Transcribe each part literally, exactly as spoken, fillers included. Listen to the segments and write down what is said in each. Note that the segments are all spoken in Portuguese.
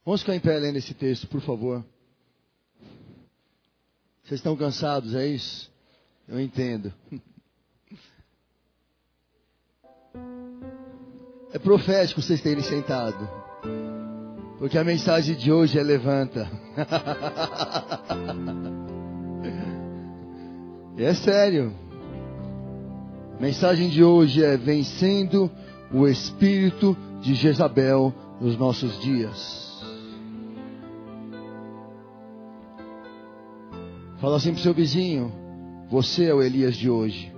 Vamos ficar em pé lendo esse texto, por favor. Vocês estão cansados, é isso? Eu entendo. É profético vocês terem sentado. Porque a mensagem de hoje é levanta. E é sério. A mensagem de hoje é vencendo o espírito de Jezabel nos nossos dias. Fala assim pro seu vizinho: você é o Elias de hoje.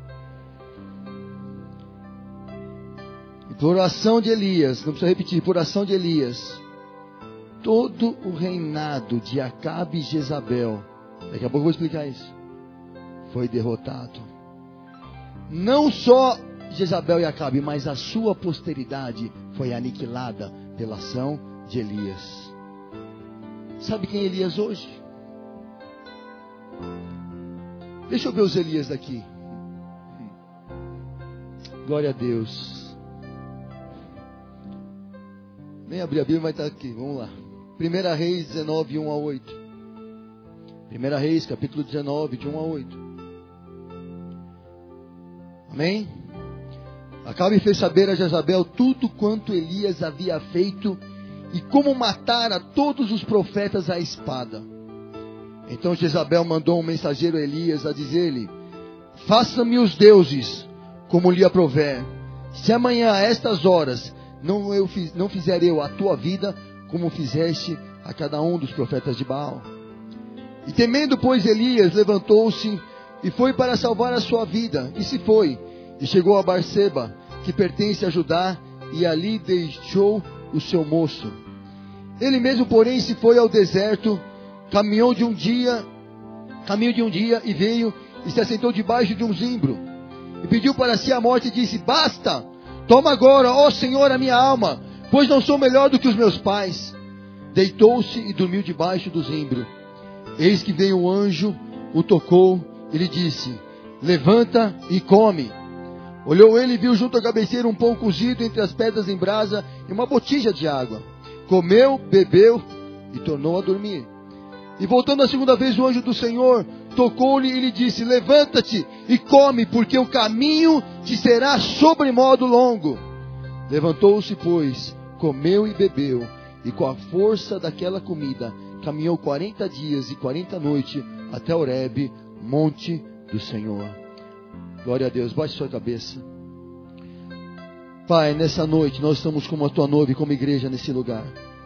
E por oração de Elias, não precisa repetir, por oração de Elias, todo o reinado de Acabe e Jezabel, daqui a pouco eu vou explicar isso, foi derrotado. Não só Jezabel e Acabe, mas a sua posteridade foi aniquilada pela ação de Elias. Sabe quem é Elias hoje? Deixa eu ver os Elias daqui. Glória a Deus. Nem abrir a Bíblia, mas está aqui. Vamos lá. Primeira Reis dezenove, um a oito. Primeira Reis, capítulo dezenove, de um a oito. Amém? Acabe fez saber a Jezabel tudo quanto Elias havia feito e como matara todos os profetas à espada. Então Jezabel mandou um mensageiro a Elias a dizer-lhe: faça-me os deuses como lhe aprover, se amanhã a estas horas não, eu fiz, não fizer eu a tua vida como fizeste a cada um dos profetas de Baal. E temendo, pois, Elias levantou-se e foi para salvar a sua vida, e se foi, e chegou a Barseba, que pertence a Judá, e ali deixou o seu moço. Ele mesmo, porém, se foi ao deserto, caminhou de um dia, caminho de um dia, e veio e se assentou debaixo de um zimbro, e pediu para si a morte, e disse: basta, toma agora, ó Senhor, a minha alma, pois não sou melhor do que os meus pais. Deitou-se e dormiu debaixo do zimbro. Eis que veio um anjo, o tocou, e lhe disse: levanta e come. Olhou ele e viu junto à cabeceira um pão cozido entre as pedras em brasa e uma botija de água. Comeu, bebeu e tornou a dormir. E voltando a segunda vez, o anjo do Senhor tocou-lhe e lhe disse: levanta-te e come, porque o caminho te será sobremodo longo. Levantou-se, pois, comeu e bebeu, e com a força daquela comida caminhou quarenta dias e quarenta noites até Horebe, monte do Senhor. Glória a Deus. Baixe sua cabeça. Pai, nessa noite nós estamos como a tua noiva e como igreja nesse lugar.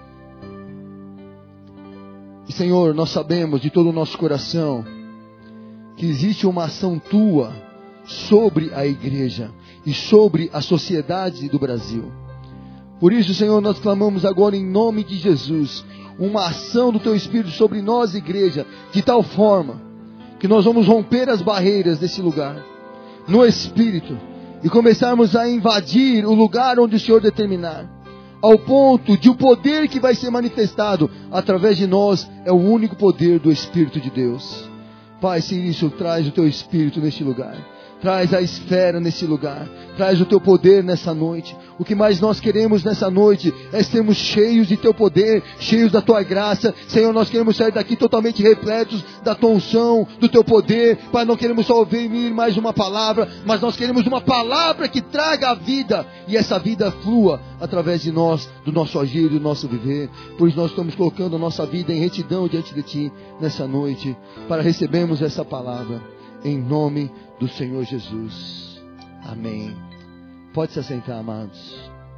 E Senhor, nós sabemos de todo o nosso coração que existe uma ação tua sobre a igreja e sobre a sociedade do Brasil. Por isso, Senhor, nós clamamos agora em nome de Jesus uma ação do teu Espírito sobre nós, igreja, de tal forma que nós vamos romper as barreiras desse lugar no Espírito e começarmos a invadir o lugar onde o Senhor determinar, ao ponto de o poder que vai ser manifestado através de nós é o único poder do Espírito de Deus. Pai, se isso traz o teu Espírito neste lugar, traz a esfera nesse lugar, traz o teu poder nessa noite. O que mais nós queremos nessa noite é sermos cheios de teu poder, cheios da tua graça. Senhor, nós queremos sair daqui totalmente repletos da tua unção, do teu poder. Pai, não queremos só ouvir mais uma palavra, mas nós queremos uma palavra que traga a vida, e essa vida flua através de nós, do nosso agir, do nosso viver. Por isso nós estamos colocando a nossa vida em retidão diante de ti nessa noite, para recebermos essa palavra, em nome do Senhor Jesus. Amém. Pode se assentar, amados.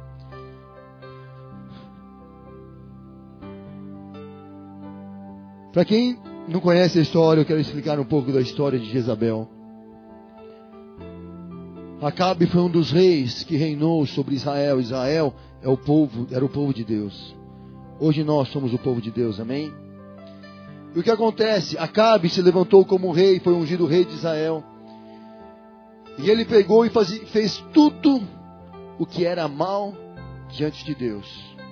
Para quem não conhece a história, eu quero explicar um pouco da história de Jezabel. Acabe foi um dos reis que reinou sobre Israel. Israel é o povo, era o povo de Deus. Hoje nós somos o povo de Deus, amém? E o que acontece? Acabe se levantou como rei, foi ungido rei de Israel. E ele pegou e faz, fez tudo o que era mal diante de Deus.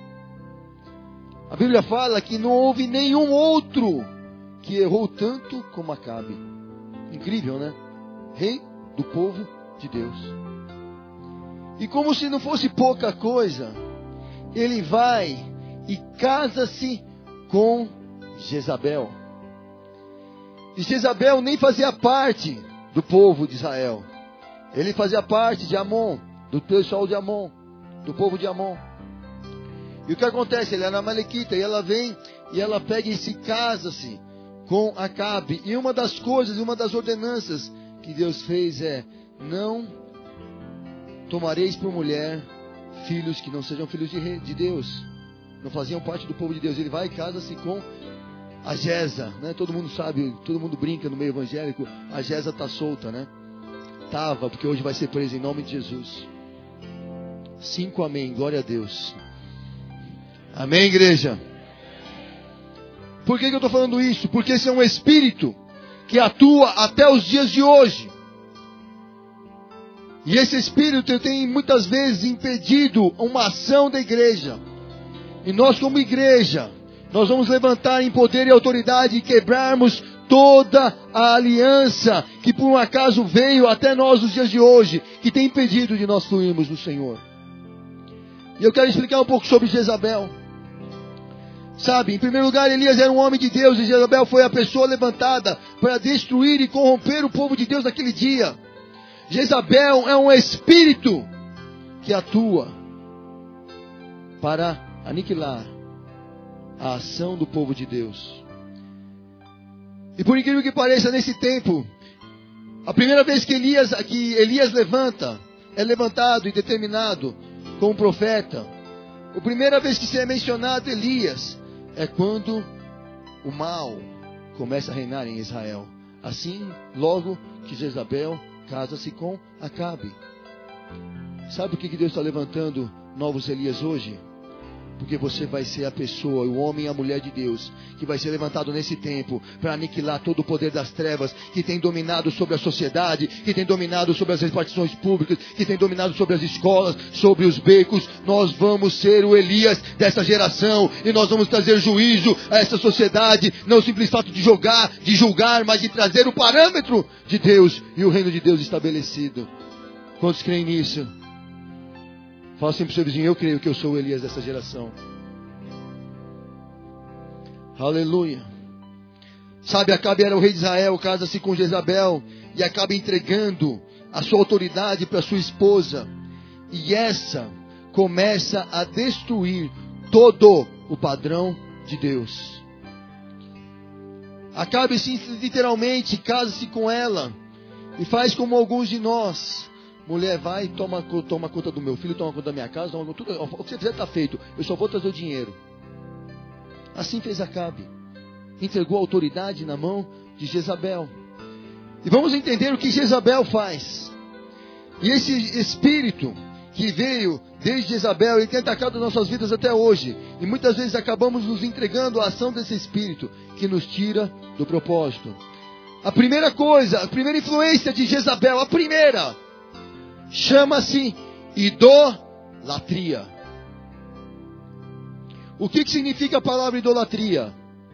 A Bíblia fala que não houve nenhum outro que errou tanto como Acabe. Incrível, né? Rei do povo de Deus. E como se não fosse pouca coisa, ele vai e casa-se com Jezabel. E Jezabel nem fazia parte do povo de Israel. Ele fazia parte de Amon, do pessoal de Amon, do povo de Amon. E o que acontece? Ele era amalequita, e ela vem e ela pega e se casa-se com Acabe. E uma das coisas, uma das ordenanças que Deus fez é: não tomareis por mulher filhos que não sejam filhos de, rei, de Deus. Não faziam parte do povo de Deus. Ele vai e casa-se com a Jeza, né? Todo mundo sabe, todo mundo brinca no meio evangélico. A Jeza está solta, né? Tava, porque hoje vai ser presa em nome de Jesus. Cinco amém, glória a Deus. Amém, igreja? Por que que eu estou falando isso? Porque esse é um espírito que atua até os dias de hoje. E esse espírito tem muitas vezes impedido uma ação da igreja. E nós, como igreja, nós vamos levantar em poder e autoridade e quebrarmos toda a aliança que por um acaso veio até nós nos dias de hoje, que tem impedido de nós fluirmos no Senhor. E eu quero explicar um pouco sobre Jezabel. Sabe, em primeiro lugar, Elias era um homem de Deus, e Jezabel foi a pessoa levantada para destruir e corromper o povo de Deus naquele dia. Jezabel é um espírito que atua para aniquilar a ação do povo de Deus. E por incrível que pareça, nesse tempo, a primeira vez que Elias, que Elias levanta, é levantado e determinado como profeta. A primeira vez que se é mencionado Elias é quando o mal começa a reinar em Israel. Assim, logo que Jezabel casa-se com Acabe. Sabe o que Deus está levantando novos Elias hoje? Porque você vai ser a pessoa, o homem e a mulher de Deus, que vai ser levantado nesse tempo para aniquilar todo o poder das trevas que tem dominado sobre a sociedade, que tem dominado sobre as repartições públicas, que tem dominado sobre as escolas, sobre os becos. Nós vamos ser o Elias dessa geração e nós vamos trazer juízo a essa sociedade, não o simples fato de jogar, de julgar, mas de trazer o parâmetro de Deus e o reino de Deus estabelecido. Quantos creem nisso? Fala assim para o seu vizinho: eu creio que eu sou o Elias dessa geração. Aleluia. Sabe, Acabe era o rei de Israel, casa-se com Jezabel e acaba entregando a sua autoridade para sua esposa. E essa começa a destruir todo o padrão de Deus. Acabe literalmente casa-se com ela e faz como alguns de nós. Mulher, vai, toma, toma conta do meu filho, toma conta da minha casa, toma, tudo, o que você fizer está feito, eu só vou trazer o dinheiro. Assim fez Acabe. Entregou a autoridade na mão de Jezabel. E vamos entender o que Jezabel faz. E esse espírito que veio desde Jezabel, ele tem atacado nossas vidas até hoje. E muitas vezes acabamos nos entregando à ação desse espírito que nos tira do propósito. A primeira coisa, a primeira influência de Jezabel, a primeira, chama-se idolatria. O que, que significa a palavra idolatria?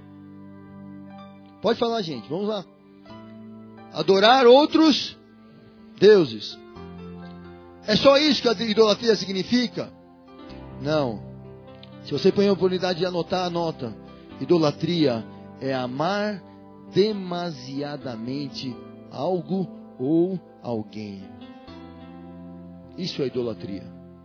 Pode falar, gente, vamos lá. Adorar outros deuses. É só isso que a idolatria significa? Não. Se você põe a oportunidade de anotar, anota. Idolatria é amar demasiadamente algo ou alguém. Isso é idolatria.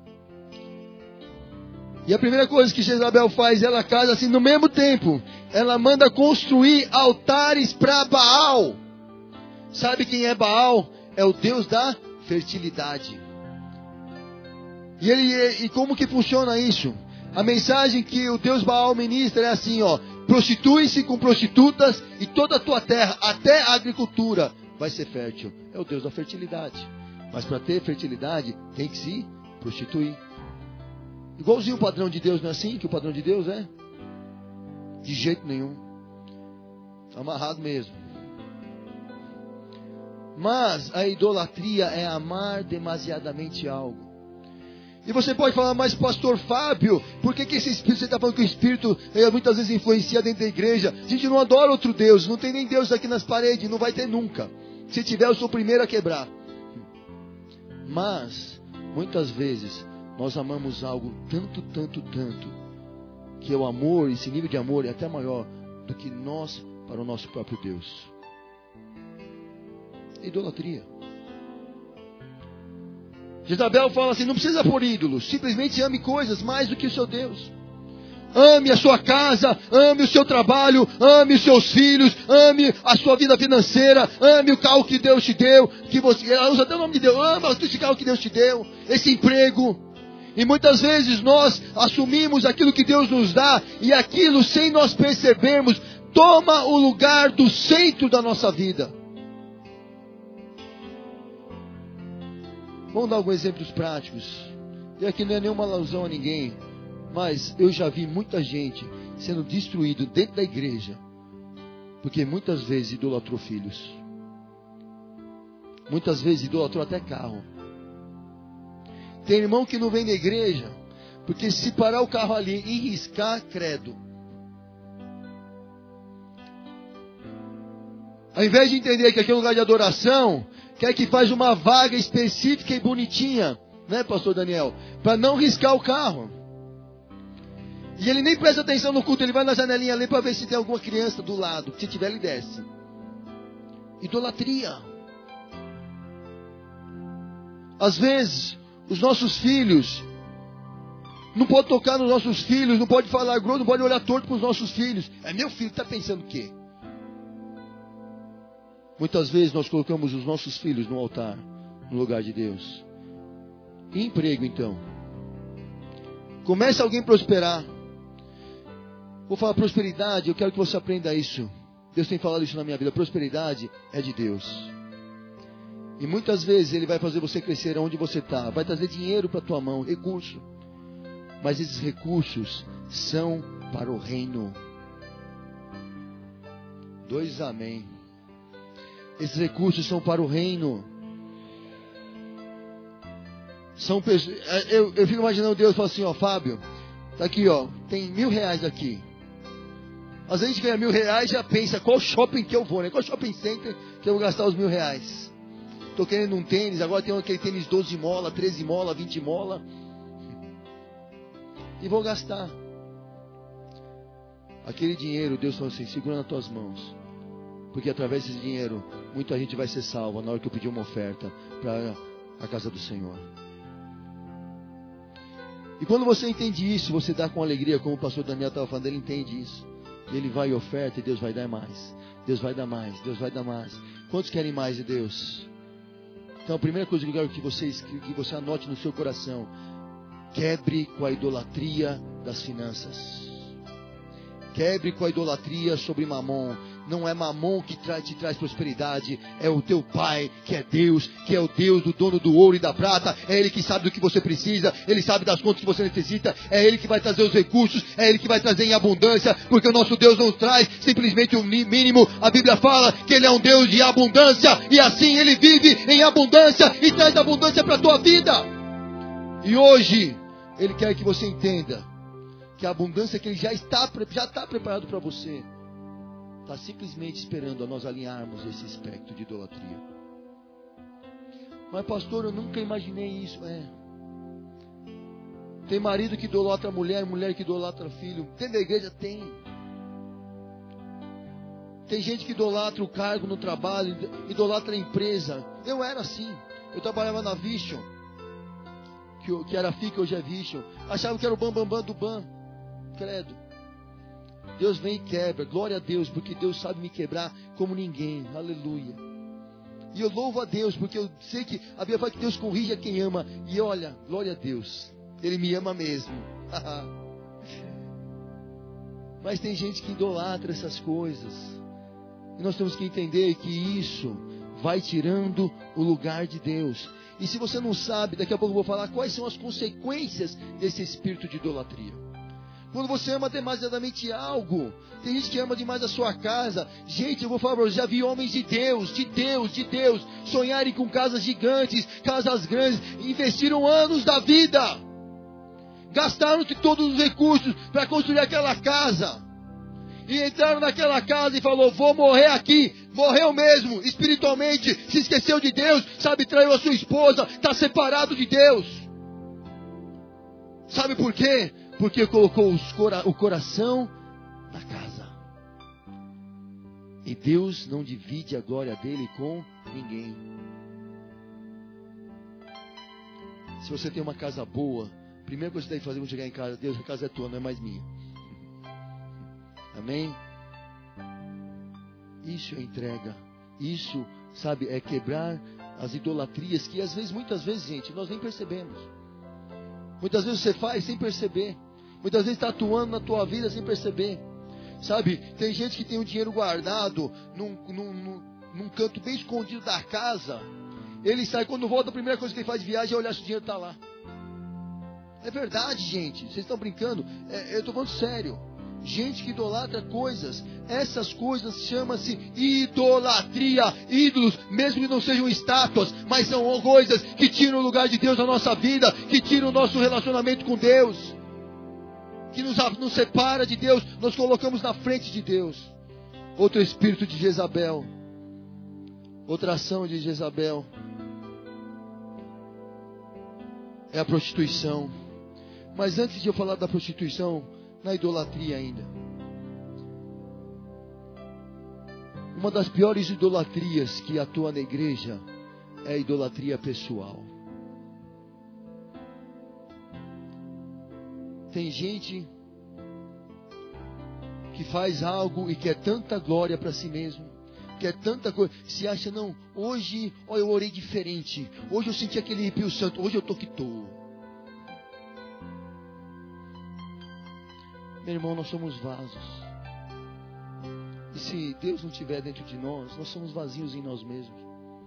E a primeira coisa que Jezabel faz, ela casa assim, no mesmo tempo, ela manda construir altares para Baal. Sabe quem é Baal? É o Deus da fertilidade. E, ele, e como que funciona isso? A mensagem que o Deus Baal ministra é assim, ó: prostitui-se com prostitutas e toda a tua terra, até a agricultura, vai ser fértil. É o Deus da fertilidade. Mas para ter fertilidade, tem que se prostituir. Igualzinho o padrão de Deus, não é assim que o padrão de Deus é? De jeito nenhum. Amarrado mesmo. Mas a idolatria é amar demasiadamente algo. E você pode falar: mas pastor Fábio, por que, que esse espírito, você está falando que o espírito é, muitas vezes influencia dentro da igreja? A gente não adora outro Deus, não tem nem Deus aqui nas paredes, não vai ter nunca. Se tiver, eu sou o primeiro a quebrar. Mas, muitas vezes, nós amamos algo tanto, tanto, tanto, que é o amor, esse nível de amor é até maior do que nós para o nosso próprio Deus. Idolatria. Jezabel fala assim, não precisa pôr ídolos, simplesmente ame coisas mais do que o seu Deus. Ame a sua casa, ame o seu trabalho, ame os seus filhos, ame a sua vida financeira, ame o carro que Deus te deu, que você, ela usa até o nome de Deus, ama esse carro que Deus te deu, esse emprego. E muitas vezes nós assumimos aquilo que Deus nos dá, e aquilo sem nós percebermos, toma o lugar do centro da nossa vida. Vamos dar alguns exemplos práticos. E aqui não é nenhuma alusão a ninguém, mas eu já vi muita gente sendo destruído dentro da igreja, porque muitas vezes idolatrou filhos. Muitas vezes idolatrou até carro. Tem irmão que não vem da igreja, porque se parar o carro ali e riscar, credo. Ao invés de entender que aqui é um lugar de adoração, quer que faz uma vaga específica e bonitinha, né, pastor Daniel? Para não riscar o carro. E ele nem presta atenção no culto, ele vai na janelinha ali para ver se tem alguma criança do lado. Se tiver, ele desce. Idolatria. Às vezes, os nossos filhos, não pode tocar nos nossos filhos, não pode falar grosso, não pode olhar torto para os nossos filhos. É meu filho, está pensando o quê? Muitas vezes nós colocamos os nossos filhos no altar, no lugar de Deus. E emprego então? Começa alguém a prosperar. Vou falar prosperidade, eu quero que você aprenda isso. Deus tem falado isso na minha vida. Prosperidade é de Deus. E muitas vezes Ele vai fazer você crescer onde você está. Vai trazer dinheiro para a tua mão, recurso. Mas esses recursos são para o reino. Dois amém. Esses recursos são para o reino. São pessoas, eu, eu fico imaginando Deus falando assim, ó, Fábio, tá aqui, ó, tem mil reais aqui. Às vezes a gente ganha mil reais e já pensa, qual shopping que eu vou, né? Qual shopping center que eu vou gastar os mil reais? Tô querendo um tênis, agora tem aquele tênis doze mola, treze mola, vinte mola. E vou gastar. Aquele dinheiro, Deus falou assim, segura nas tuas mãos. Porque através desse dinheiro, muita gente vai ser salva na hora que eu pedir uma oferta para a casa do Senhor. E quando você entende isso, você dá com alegria, como o pastor Daniel estava falando, ele entende isso. Ele vai e oferta e Deus vai dar mais. Deus vai dar mais, Deus vai dar mais. Quantos querem mais de Deus? Então a primeira coisa que eu quero que você, que você anote no seu coração: quebre com a idolatria das finanças. Quebre com a idolatria sobre Mamon. Não é Mamon que tra- te traz prosperidade. É o teu Pai, que é Deus, que é o Deus do dono do ouro e da prata. É Ele que sabe do que você precisa. Ele sabe das contas que você necessita. É Ele que vai trazer os recursos. É Ele que vai trazer em abundância. Porque o nosso Deus não traz simplesmente o mínimo. A Bíblia fala que Ele é um Deus de abundância. E assim Ele vive em abundância e traz abundância para a tua vida. E hoje Ele quer que você entenda que a abundância que Ele já está, já está preparado para você, está simplesmente esperando a nós alinharmos esse espectro de idolatria. Mas pastor, eu nunca imaginei isso. É. Tem marido que idolatra a mulher, mulher que idolatra filho. Dentro da igreja tem. Tem gente que idolatra o cargo no trabalho, idolatra a empresa. Eu era assim. Eu trabalhava na Vision, que, que era F I C, hoje é Vision. Achava que era o bambambam bam, bam do ban. Credo. Deus vem e quebra. Glória a Deus, porque Deus sabe me quebrar como ninguém. Aleluia. E eu louvo a Deus, porque eu sei que a Bíblia fala que Deus corrige a quem ama. E olha, glória a Deus, Ele me ama mesmo. Mas tem gente que idolatra essas coisas. E nós temos que entender que isso vai tirando o lugar de Deus. E se você não sabe, daqui a pouco eu vou falar quais são as consequências desse espírito de idolatria. Quando você ama demasiadamente algo, tem gente que ama demais a sua casa. Gente, eu vou falar para você, já vi homens de Deus, de Deus, de Deus, sonharem com casas gigantes, casas grandes, investiram anos da vida, gastaram todos os recursos para construir aquela casa, e entraram naquela casa e falou, vou morrer aqui. Morreu mesmo, espiritualmente, se esqueceu de Deus, sabe, traiu a sua esposa, está separado de Deus. Sabe por quê? Porque colocou os cora- o coração na casa. E Deus não divide a glória dele com ninguém. Se você tem uma casa boa, a primeira coisa que você deve fazer quando chegar em casa: Deus, a casa é tua, não é mais minha. Amém? Isso é entrega. Isso, sabe, é quebrar as idolatrias que às vezes, muitas vezes, gente, nós nem percebemos. Muitas vezes você faz sem perceber. Muitas vezes está atuando na tua vida sem perceber. Sabe, tem gente que tem o dinheiro guardado num, num, num, num canto bem escondido da casa. Ele sai, quando volta, a primeira coisa que ele faz de viagem é olhar se o dinheiro está lá. É verdade, gente. Vocês estão brincando? É, eu estou falando sério. Gente que idolatra coisas. Essas coisas chamam-se idolatria. Ídolos, mesmo que não sejam estátuas, mas são coisas que tiram o lugar de Deus na nossa vida, que tiram o nosso relacionamento com Deus, que nos, nos separa de Deus. Nós colocamos na frente de Deus. Outro espírito de Jezabel. Outra ação de Jezabel é a prostituição. Mas antes de eu falar da prostituição, na idolatria ainda, uma das piores idolatrias que atua na igreja é a idolatria pessoal. Tem gente que faz algo e quer tanta glória para si mesmo, quer tanta coisa, se acha, não, hoje, ó, eu orei diferente, hoje eu senti aquele arrepio santo, hoje eu tô que tô. Meu irmão, nós somos vasos. E se Deus não estiver dentro de nós, nós somos vazios em nós mesmos.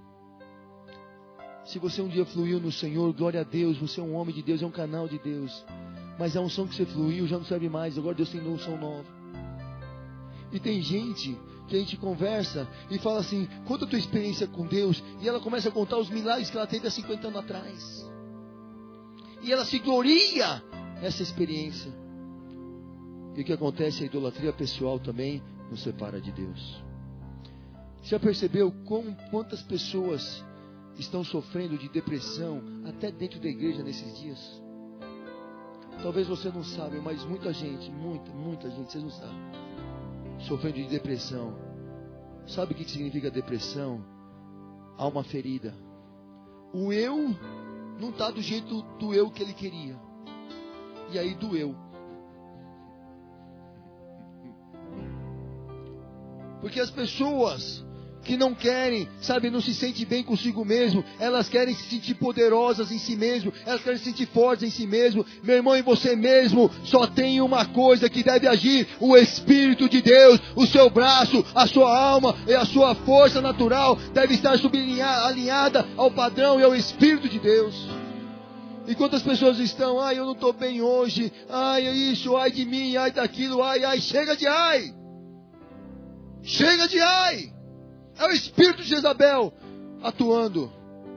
Se você um dia fluiu no Senhor, glória a Deus, você é um homem de Deus, é um canal de Deus. Mas a unção que você fluiu já não serve mais, agora Deus tem uma unção nova. E tem gente que a gente conversa e fala assim: conta a tua experiência com Deus. E ela começa a contar os milagres que ela teve há cinquenta anos atrás. E ela se gloria nessa experiência. E o que acontece? A idolatria pessoal também nos separa de Deus. Já percebeu como, quantas pessoas estão sofrendo de depressão até dentro da igreja nesses dias? Talvez você não saiba, mas muita gente, muita, muita gente, vocês não sabem, sofrendo de depressão. Sabe o que significa depressão? Alma ferida. O eu não está do jeito do eu que ele queria. E aí doeu. Porque as pessoas que não querem, sabe, não se sentem bem consigo mesmo, elas querem se sentir poderosas em si mesmo, elas querem se sentir fortes em si mesmo. Meu irmão, em você mesmo só tem uma coisa que deve agir: o Espírito de Deus. O seu braço, a sua alma e a sua força natural deve estar alinhada ao padrão e ao Espírito de Deus. E quantas pessoas estão: ai, eu não estou bem hoje, ai, isso, ai de mim, ai daquilo, ai, ai, chega de ai, chega de ai. É o espírito de Jezabel atuando.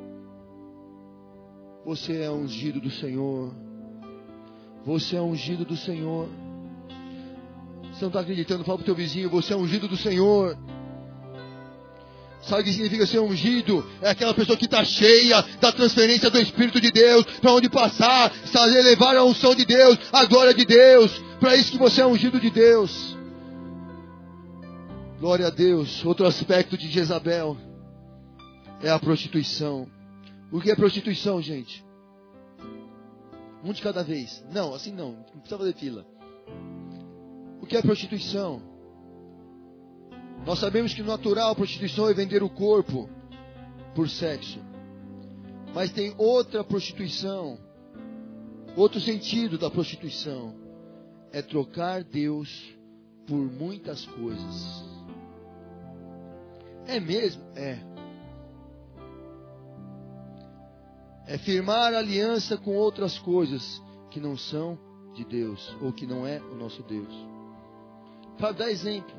Você é ungido do Senhor. Você é ungido do Senhor. Você não está acreditando? Fala para o teu vizinho: você é ungido do Senhor. Sabe o que significa ser ungido? É aquela pessoa que está cheia da transferência do Espírito de Deus. Para onde passar, fazer levar a unção de Deus, a glória de Deus. Para isso que você é ungido de Deus. Glória a Deus. Outro aspecto de Jezabel é a prostituição. O que é prostituição, gente? Um de cada vez. Não, assim não. Não precisa fazer fila. O que é prostituição? Nós sabemos que no natural a prostituição é vender o corpo por sexo. Mas tem outra prostituição. Outro sentido da prostituição. É trocar Deus por muitas coisas. É mesmo? É. É firmar aliança com outras coisas que não são de Deus, ou que não é o nosso Deus. Para dar exemplo.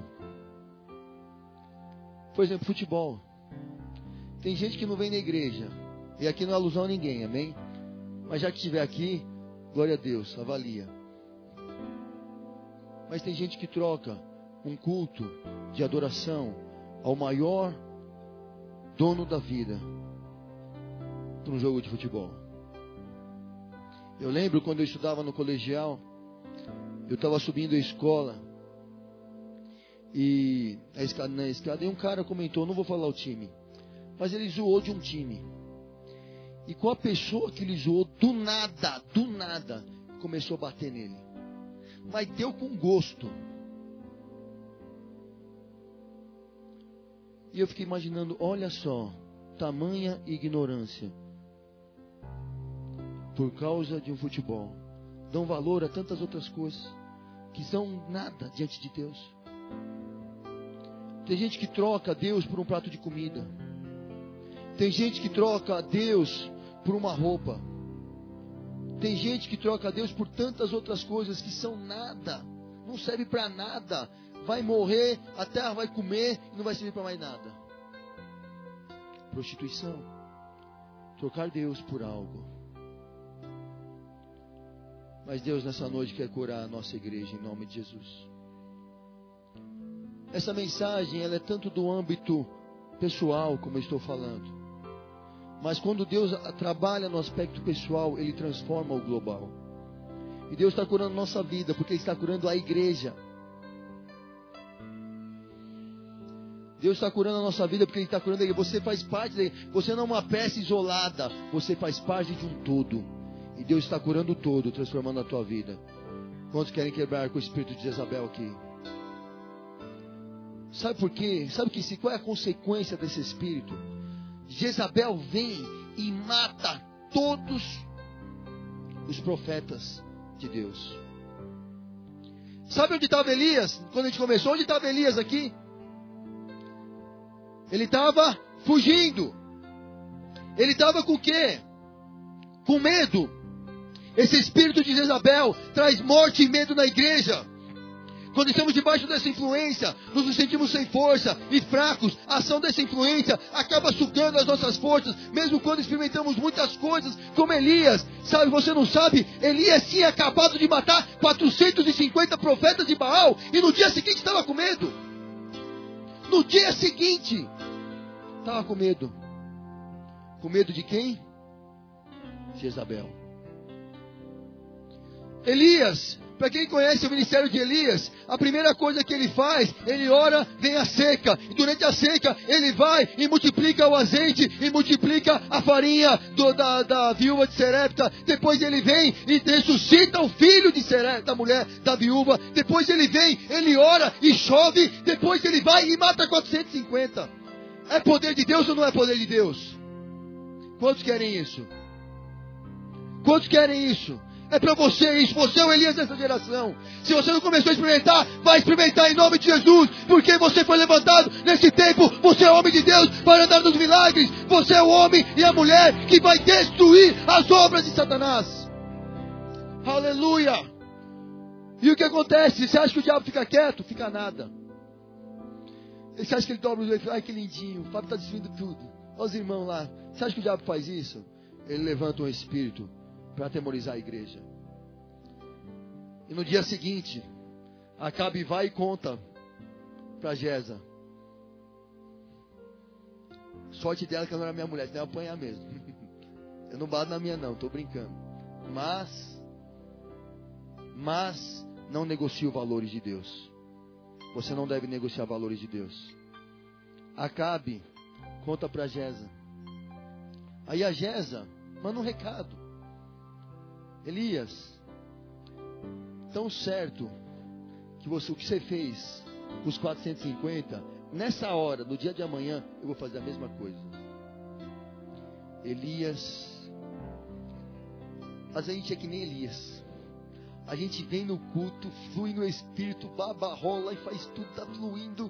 Por exemplo, futebol. Tem gente que não vem na igreja. E aqui não é alusão a ninguém, amém? Mas já que estiver aqui, glória a Deus, avalia. Mas tem gente que troca um culto de adoração ao maior dono da vida para um jogo de futebol. Eu lembro quando eu estudava no colegial, Eu estava subindo a escola. E a escada, na escada, e um cara comentou, não vou falar o time, mas ele zoou de um time. E com a pessoa que ele zoou, do nada, do nada, começou a bater nele. Mas deu com gosto. E eu fiquei imaginando, olha só, tamanha ignorância. Por causa de um futebol. Dão valor a tantas outras coisas que são nada diante de Deus. Tem gente que troca Deus por um prato de comida. Tem gente que troca Deus por uma roupa. Tem gente que troca Deus por tantas outras coisas que são nada. Não serve para nada. Vai morrer, a terra vai comer e não vai servir para mais nada. Prostituição. Trocar Deus por algo. Mas Deus nessa noite quer curar a nossa igreja em nome de Jesus. Essa mensagem, ela é tanto do âmbito pessoal, como eu estou falando. Mas quando Deus trabalha no aspecto pessoal, Ele transforma o global. E Deus está curando a nossa vida, porque Ele está curando a igreja. Deus está curando a nossa vida, porque Ele está curando a igreja. Você faz parte da igreja. Você não é uma peça isolada, você faz parte de um todo. E Deus está curando o todo, transformando a tua vida. Quantos querem quebrar com o espírito de Jezabel aqui? Sabe por quê? Sabe que se, qual é a consequência desse espírito? Jezabel vem e mata todos os profetas de Deus. Sabe onde estava Elias? Quando a gente começou, onde estava Elias aqui? Ele estava fugindo. Ele estava com o quê? Com medo. Esse espírito de Jezabel traz morte e medo na igreja. Quando estamos debaixo dessa influência, nos sentimos sem força e fracos. A ação dessa influência acaba sugando as nossas forças, mesmo quando experimentamos muitas coisas, como Elias. Sabe, você não sabe, Elias tinha acabado de matar quatrocentos e cinquenta profetas de Baal, e no dia seguinte estava com medo. No dia seguinte, estava com medo. Com medo de quem? Jezabel. Elias, para quem conhece o ministério de Elias, a primeira coisa que ele faz, ele ora, vem a seca. E durante a seca, ele vai e multiplica o azeite e multiplica a farinha do, da, da viúva de Serepta. Depois ele vem e ressuscita o filho de Serepta, da mulher, da viúva. Depois ele vem, ele ora e chove. Depois ele vai e mata quatrocentos e cinquenta. É poder de Deus ou não é poder de Deus? Quantos querem isso? Quantos querem isso? É para você isso, você é o Elias dessa geração. Se você não começou a experimentar, vai experimentar em nome de Jesus. Porque você foi levantado nesse tempo. Você é o homem de Deus para andar nos milagres. Você é o homem e a mulher que vai destruir as obras de Satanás. Aleluia. E o que acontece? Você acha que o diabo fica quieto? Fica nada. Você acha que ele dobra os joelhos e fala, ai que lindinho, o Fábio está destruindo tudo. Olha os irmãos lá. Você acha que o diabo faz isso? Ele levanta um espírito para atemorizar a igreja. E no dia seguinte, Acabe vai e conta para Jeza. Sorte dela que ela não era minha mulher, senão eu ia apanhar mesmo. Eu não bato na minha não, estou brincando. Mas, mas não negocio valores de Deus. Você não deve negociar valores de Deus. Acabe conta para Jeza. Aí a Jeza manda um recado. Elias, tão certo que você, o que você fez com os quatrocentos e cinquenta, nessa hora, no dia de amanhã, eu vou fazer a mesma coisa. Elias, mas a gente é que nem Elias. A gente vem no culto, flui no espírito, baba, rola e faz tudo, está fluindo.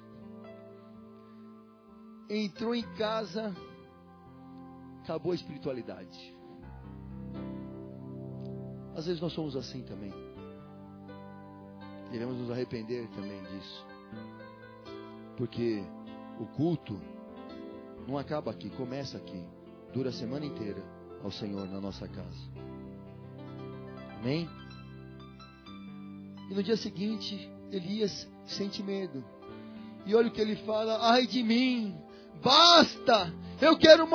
Entrou em casa, acabou a espiritualidade. Às vezes nós somos assim também. Devemos nos arrepender também disso. Porque o culto não acaba aqui, começa aqui. Dura a semana inteira ao Senhor na nossa casa. Amém? E no dia seguinte, Elias sente medo. E olha o que ele fala: ai de mim, basta, eu quero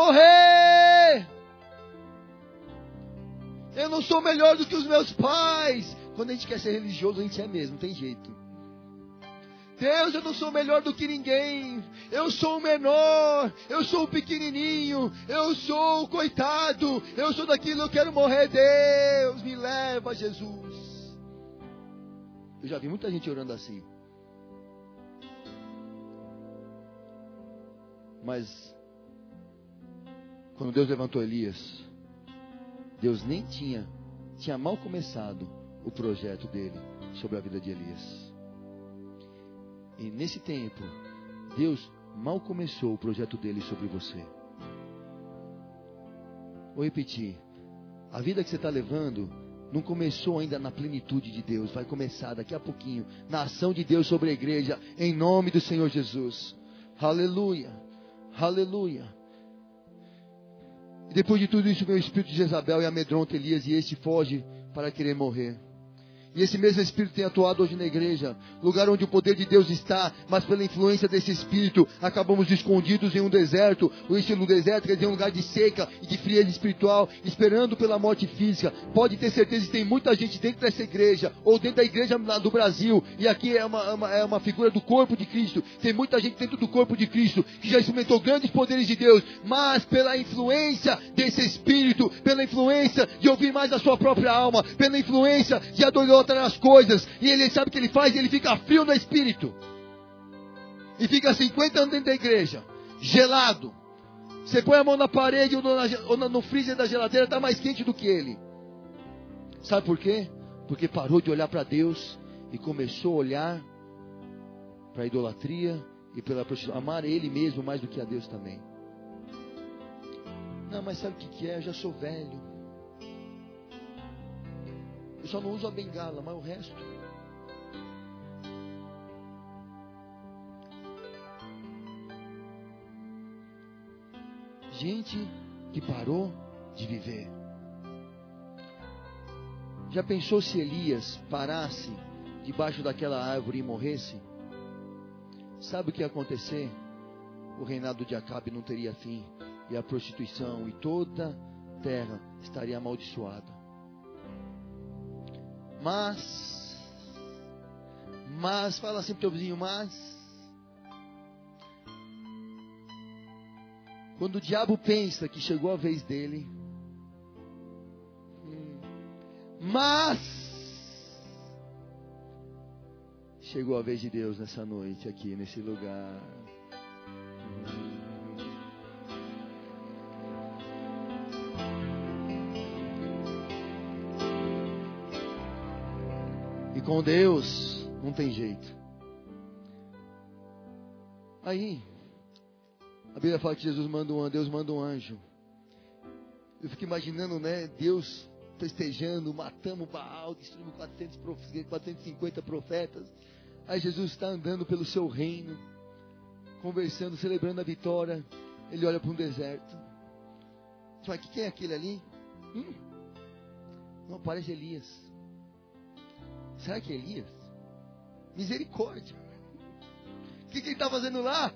morrer. Eu não sou melhor do que os meus pais. Quando a gente quer ser religioso, a gente é mesmo, não tem jeito. Deus, eu não sou melhor do que ninguém. Eu sou o menor. Eu sou o pequenininho. Eu sou o coitado. Eu sou daquilo, eu quero morrer. Deus, me leva, Jesus. Eu já vi muita gente orando assim. Mas, quando Deus levantou Elias, Deus nem tinha, tinha mal começado o projeto dele sobre a vida de Elias. E nesse tempo, Deus mal começou o projeto dele sobre você. Vou repetir. A vida que você está levando não começou ainda na plenitude de Deus. Vai começar daqui a pouquinho. Na ação de Deus sobre a igreja. Em nome do Senhor Jesus. Aleluia. Aleluia. E depois de tudo isso vem o espírito de Jezabel e amedronta Elias. E este foge para querer morrer. E esse mesmo Espírito tem atuado hoje na igreja, lugar onde o poder de Deus está, mas pela influência desse Espírito, acabamos escondidos em um deserto. O estilo deserto quer dizer um lugar de seca e de frieza espiritual, esperando pela morte física. Pode ter certeza que tem muita gente dentro dessa igreja, ou dentro da igreja do Brasil, e aqui é uma, uma, é uma figura do corpo de Cristo. Tem muita gente dentro do corpo de Cristo, que já experimentou grandes poderes de Deus, mas pela influência desse Espírito, pela influência de ouvir mais a sua própria alma, pela influência de adorar as coisas, e ele sabe o que ele faz, ele fica frio no espírito, e fica cinquenta anos dentro da igreja, gelado. Você põe a mão na parede ou no, ou no freezer da geladeira, está mais quente do que ele. Sabe por quê? Porque parou de olhar para Deus e começou a olhar para a idolatria e pela prostituição, amar ele mesmo mais do que a Deus também. Não, mas sabe o que, que é? Eu já sou velho. Eu só não uso a bengala, mas o resto. Gente que parou de viver. Já pensou se Elias parasse debaixo daquela árvore e morresse? Sabe o que ia acontecer? O reinado de Acabe não teria fim. E a prostituição e toda a terra estaria amaldiçoada. Mas, mas, fala assim pro teu vizinho, mas, quando o diabo pensa que chegou a vez dele, mas, chegou a vez de Deus nessa noite aqui, nesse lugar. E com Deus não tem jeito. Aí, a Bíblia fala que Jesus manda um, Deus manda um anjo. Eu fico imaginando, né, Deus festejando, matamos Baal, destruímos quatrocentos, quatrocentos e cinquenta profetas. Aí Jesus está andando pelo seu reino, conversando, celebrando a vitória. Ele olha para um deserto. Fala, quem é aquele ali? Hum, não, parece Elias. Será que é Elias? Misericórdia. O que, que ele está fazendo lá?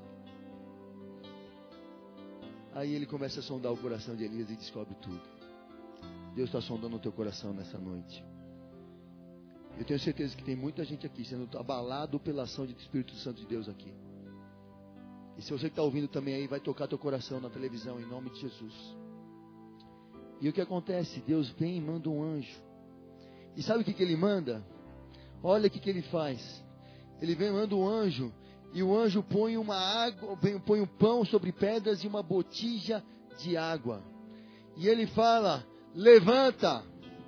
Aí ele começa a sondar o coração de Elias e descobre tudo. Deus está sondando o teu coração nessa noite. Eu tenho certeza que tem muita gente aqui sendo abalado pela ação do Espírito Santo de Deus aqui. E se você que está ouvindo também aí, vai tocar teu coração na televisão, em nome de Jesus. E o que acontece? Deus vem e manda um anjo. E sabe o que, que ele manda? Olha o que, que ele faz. Ele vem, manda um anjo. E o anjo põe uma água, põe um pão sobre pedras e uma botija de água. E ele fala, levanta,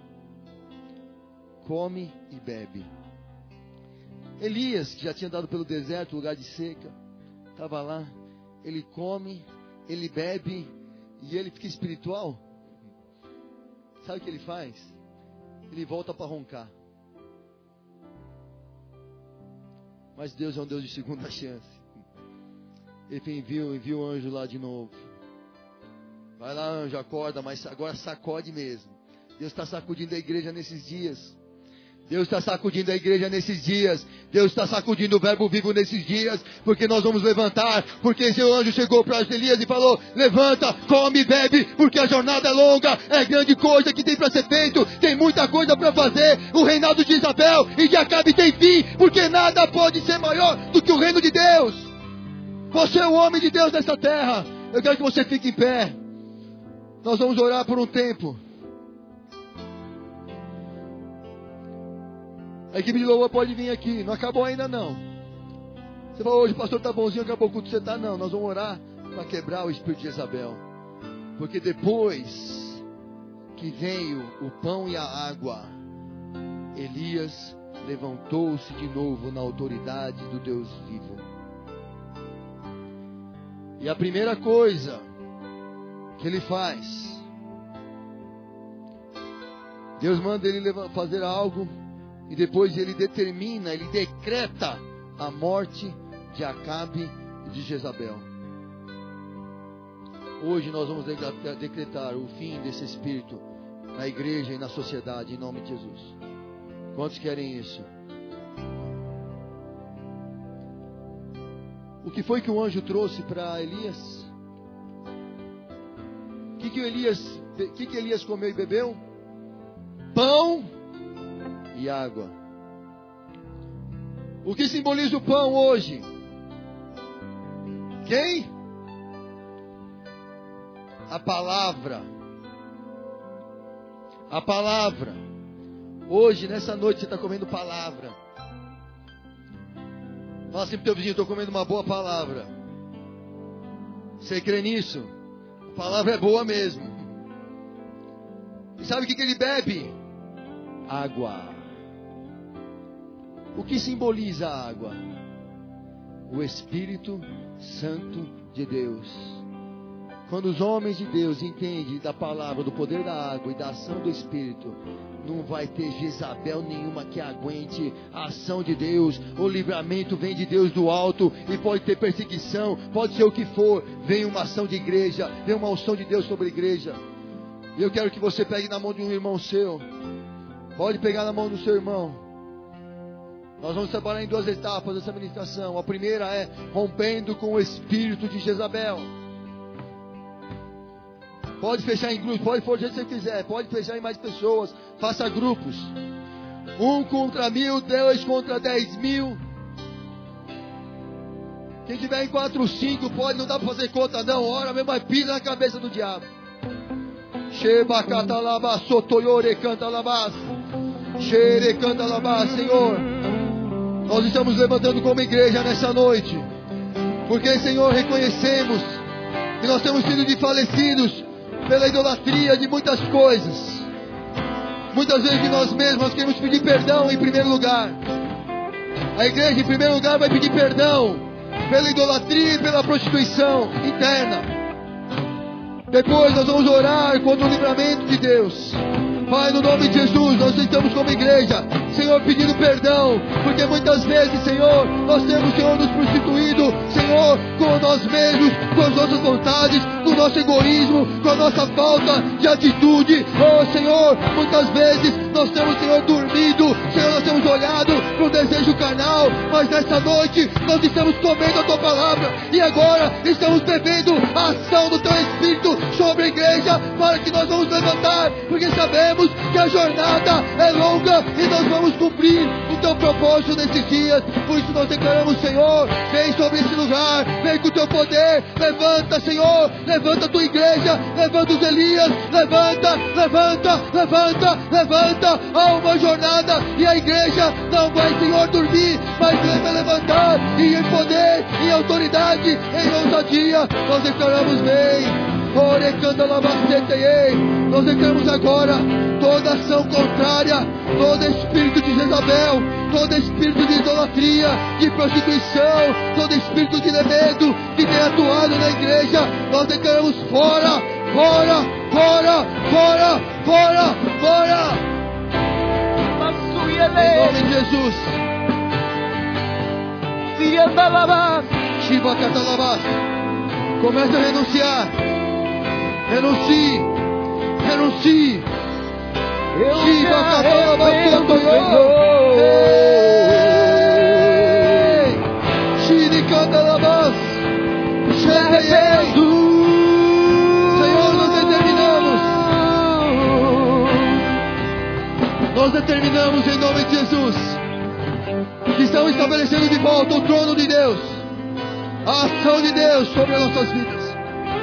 come e bebe. Elias, que já tinha andado pelo deserto, lugar de seca, estava lá. Ele come, ele bebe e ele fica espiritual. Sabe o que ele faz? Ele volta para roncar. Mas Deus é um Deus de segunda chance. Ele enviou, enviou o anjo lá de novo. Vai lá, anjo, acorda, mas agora sacode mesmo. Deus está sacudindo a igreja nesses dias. Deus está sacudindo a igreja nesses dias. Deus está sacudindo o verbo vivo nesses dias. Porque nós vamos levantar. Porque seu anjo chegou para Elias e falou: levanta, come e bebe. Porque a jornada é longa. É grande coisa que tem para ser feito. Tem muita coisa para fazer. O reinado de Isabel e de Acabe tem fim. Porque nada pode ser maior do que o reino de Deus. Você é o homem de Deus nessa terra. Eu quero que você fique em pé. Nós vamos orar por um tempo. A equipe de louvor pode vir aqui. Não acabou ainda não. Você falou: hoje o pastor está bonzinho, acabou o culto. Você está? Não, nós vamos orar para quebrar o espírito de Jezabel. Porque depois que veio o pão e a água, Elias levantou-se de novo na autoridade do Deus vivo. E a primeira coisa que ele faz, Deus manda ele fazer algo. E depois ele determina, ele decreta a morte de Acabe e de Jezabel. Hoje nós vamos decretar o fim desse espírito na igreja e na sociedade, em nome de Jesus. Quantos querem isso? O que foi que o anjo trouxe para Elias? O que que Elias, que que Elias comeu e bebeu? Pão e água. O que simboliza o pão hoje? Quem? A palavra. A palavra. Hoje, nessa noite, você está comendo palavra. Fala assim pro teu vizinho: estou comendo uma boa palavra. Você crê nisso? A palavra é boa mesmo. E sabe o que que ele bebe? Água. O que simboliza a água? O Espírito Santo de Deus. Quando os homens de Deus entendem da palavra, do poder da água e da ação do Espírito, não vai ter Jezabel nenhuma que aguente a ação de Deus. O livramento vem de Deus do alto. E pode ter perseguição, pode ser o que for. Vem uma ação de igreja, vem uma unção de Deus sobre a igreja. E eu quero que você pegue na mão de um irmão seu. Pode pegar na mão do seu irmão. Nós vamos trabalhar em duas etapas dessa ministração. A primeira é rompendo com o espírito de Jezabel. Pode fechar em grupos, pode for do jeito que você quiser. Pode fechar em mais pessoas. Faça grupos. Um contra mil, dois contra dez mil. Quem tiver em quatro, cinco, pode, não dá para fazer conta não. Ora mesmo, mas pisa na cabeça do diabo. Sheba catalabas, sotoyore cantalabas. Xere cantalabas, Senhor. Nós estamos levantando como igreja nessa noite. Porque, Senhor, reconhecemos que nós temos sido desfalecidos pela idolatria de muitas coisas. Muitas vezes de nós mesmos nós queremos pedir perdão em primeiro lugar. A igreja em primeiro lugar vai pedir perdão pela idolatria e pela prostituição interna. Depois nós vamos orar contra o livramento de Deus. Pai, no nome de Jesus, nós estamos como igreja, Senhor, pedindo perdão, porque muitas vezes, Senhor, nós temos, Senhor, nos prostituído, Senhor, com nós mesmos, com as nossas vontades, com o nosso egoísmo, com a nossa falta de atitude. Oh, Senhor, muitas vezes nós temos, Senhor, dormido, Senhor, nós temos olhado para o desejo carnal, mas nessa noite nós estamos comendo a Tua palavra e agora estamos bebendo a ação do Teu Espírito sobre a igreja, para que nós vamos levantar, porque sabemos que a jornada é longa e nós vamos cumprir o Teu propósito nesses dias. Por isso nós declaramos, Senhor, vem sobre esse lugar, vem com o Teu poder, levanta, Senhor, levanta a Tua igreja, levanta os Elias, levanta, levanta, levanta, levanta. Há uma jornada e a igreja não vai, Senhor, dormir, mas vai levantar e em poder, em autoridade, em ousadia. Nós declaramos, vem. Nós declaramos agora toda ação contrária, todo espírito de Jezabel, todo espírito de idolatria, de prostituição, todo espírito de medo que tem atuado na igreja. Nós declaramos fora, fora, fora, fora, fora, fora. Em nome de Jesus. Shiva Catalabas. Comece a renunciar. Renuncie, renuncie, Eu me Shiva arrependo, Katalaba Senhor. Shiri Katalabas. Me arrependo. Senhor, nós determinamos. Nós determinamos em nome de Jesus que estamos estabelecendo de volta o trono de Deus, a ação de Deus sobre as nossas vidas.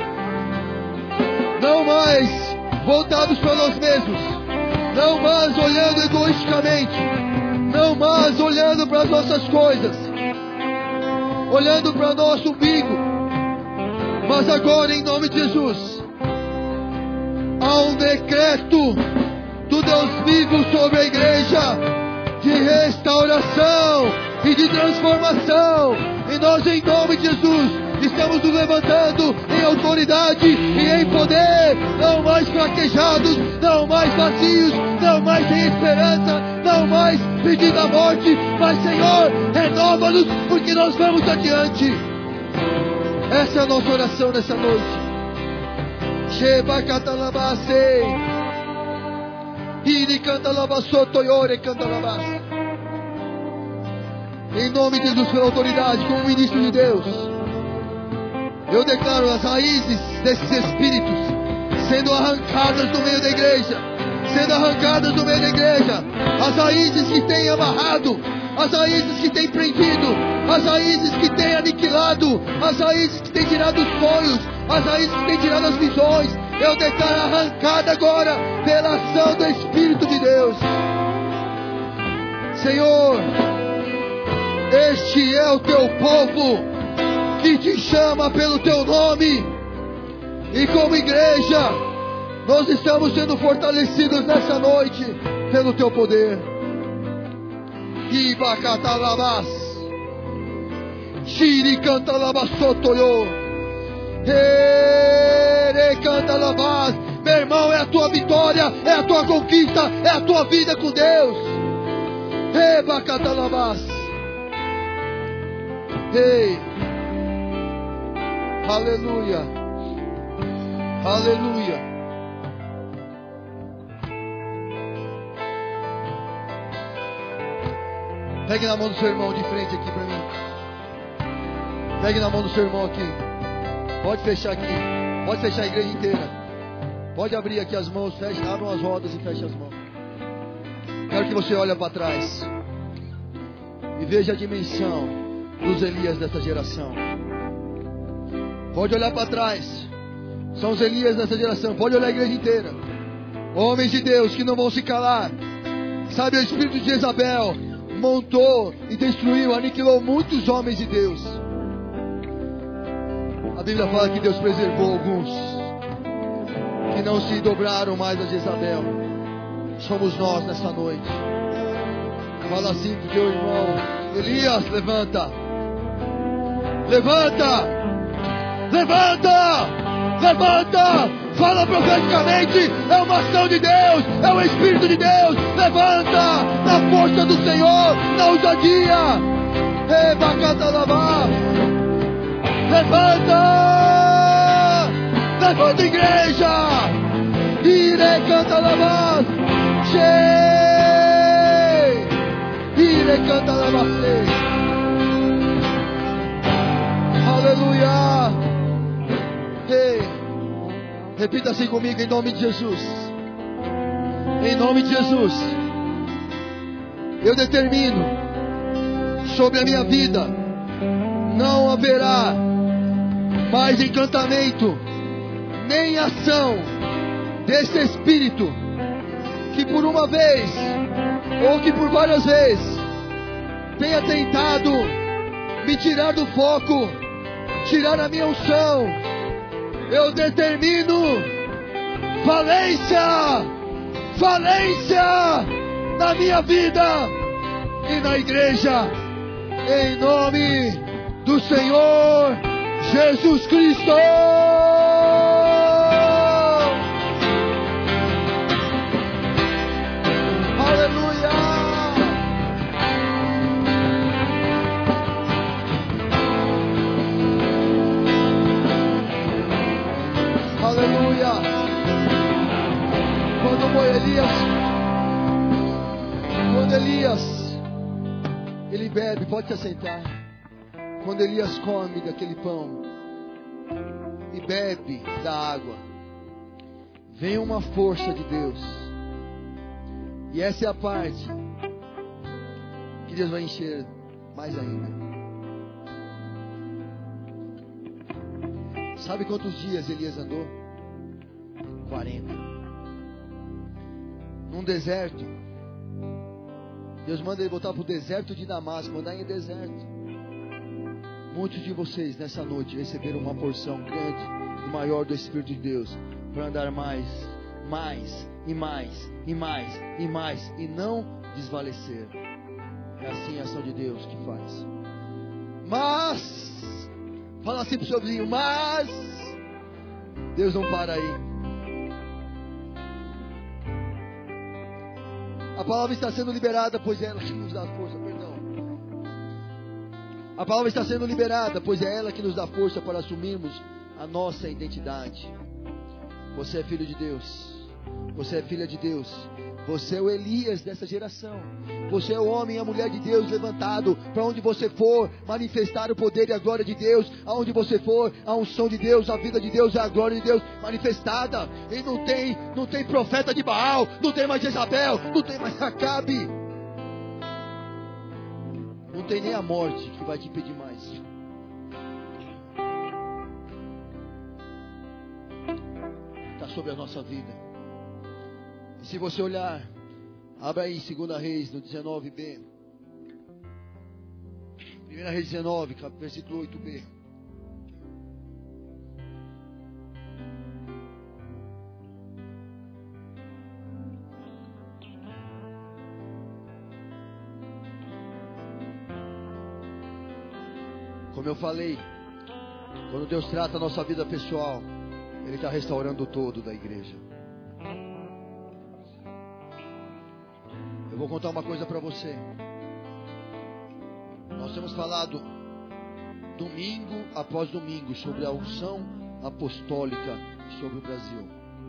Não mais voltados para nós mesmos, não mais olhando egoisticamente, não mais olhando para as nossas coisas, olhando para o nosso umbigo, mas agora em nome de Jesus, há um decreto do Deus vivo sobre a igreja, de restauração e de transformação, e nós em nome de Jesus estamos nos levantando em autoridade e em poder, não mais fraquejados, não mais vazios, não mais sem esperança, não mais pedindo a morte, mas Senhor, renova-nos, porque nós vamos adiante. Essa é a nossa oração nessa noite. Sheba katalabase, iri katalabasotoyore katalabase. Em nome de Jesus, pela autoridade, como ministro de Deus, eu declaro as raízes desses espíritos sendo arrancadas do meio da igreja, sendo arrancadas do meio da igreja, as raízes que têm amarrado, as raízes que têm prendido, as raízes que têm aniquilado, as raízes que têm tirado os sonhos, as raízes que têm tirado as visões, eu declaro arrancada agora pela ação do Espírito de Deus. Senhor, este é o teu povo que te chama pelo teu nome, e como igreja nós estamos sendo fortalecidos nessa noite pelo teu poder. Ibacatalabas, Shiricantalabassotoyo, Erecantalabas. Meu irmão, é a tua vitória, é a tua conquista, é a tua vida com Deus. Ebacatalabas. Ei, aleluia, aleluia. Pegue na mão do seu irmão de frente aqui para mim. Pegue na mão do seu irmão aqui. Pode fechar aqui. Pode fechar a igreja inteira. Pode abrir aqui as mãos. Feche, abram as rodas e feche as mãos. Quero que você olhe para trás e veja a dimensão dos Elias dessa geração. Pode olhar para trás. São os Elias dessa geração. Pode olhar a igreja inteira. Homens de Deus que não vão se calar. Sabe, o espírito de Jezabel montou e destruiu, aniquilou muitos homens de Deus. A Bíblia fala que Deus preservou alguns que não se dobraram mais a Jezabel. Somos nós nessa noite. Fala assim pro teu irmão: Elias, levanta, levanta, levanta, levanta. Fala profeticamente, é uma ação de Deus, é o Espírito de Deus. Levanta, na força do Senhor, na ousadia. Levanta, levanta, igreja. Ire canta lavas, ire canta lavas. Aleluia. Ei. Repita assim comigo, em nome de Jesus. Em nome de Jesus. Eu determino sobre a minha vida: não haverá mais encantamento, nem ação desse espírito que por uma vez, ou que por várias vezes, tenha tentado me tirar do foco, tirar a minha unção. Eu determino falência, falência na minha vida e na igreja, em nome do Senhor Jesus Cristo. Aleluia. Aleluia. Quando foi Elias Ele bebe, pode se assentar. Quando Elias come daquele pão e bebe da água, vem uma força de Deus. E essa é a parte que Deus vai encher mais ainda. Sabe quantos dias Elias andou? quarenta. Num deserto. Deus manda ele voltar para o deserto de Damasco, andar em deserto. Muitos de vocês nessa noite receberam uma porção grande e maior do Espírito de Deus para andar mais, mais e mais e mais e mais e não desvalecer. É assim a ação de Deus que faz. Mas, fala assim para o seu vizinho, mas Deus não para aí. A palavra está sendo liberada, pois é ela que nos dá força, perdão. A palavra está sendo liberada, pois é ela que nos dá força para assumirmos a nossa identidade. Você é filho de Deus. Você é filha de Deus. Você é o Elias dessa geração. Você é o homem e a mulher de Deus levantado para onde você for, manifestar o poder e a glória de Deus. Aonde você for, a unção de Deus, a vida de Deus e a glória de Deus manifestada. E não tem, não tem profeta de Baal, não tem mais Jezabel, não tem mais Acabe. Não tem nem a morte que vai te impedir mais. Está sobre a nossa vida. E se você olhar, abra aí Segunda Reis, no dezenove B. Primeira Reis dezenove, versículo oito B. Como eu falei, quando Deus trata a nossa vida pessoal, Ele está restaurando o todo da igreja. Eu vou contar uma coisa para você. Nós temos falado domingo após domingo sobre a unção apostólica sobre o Brasil.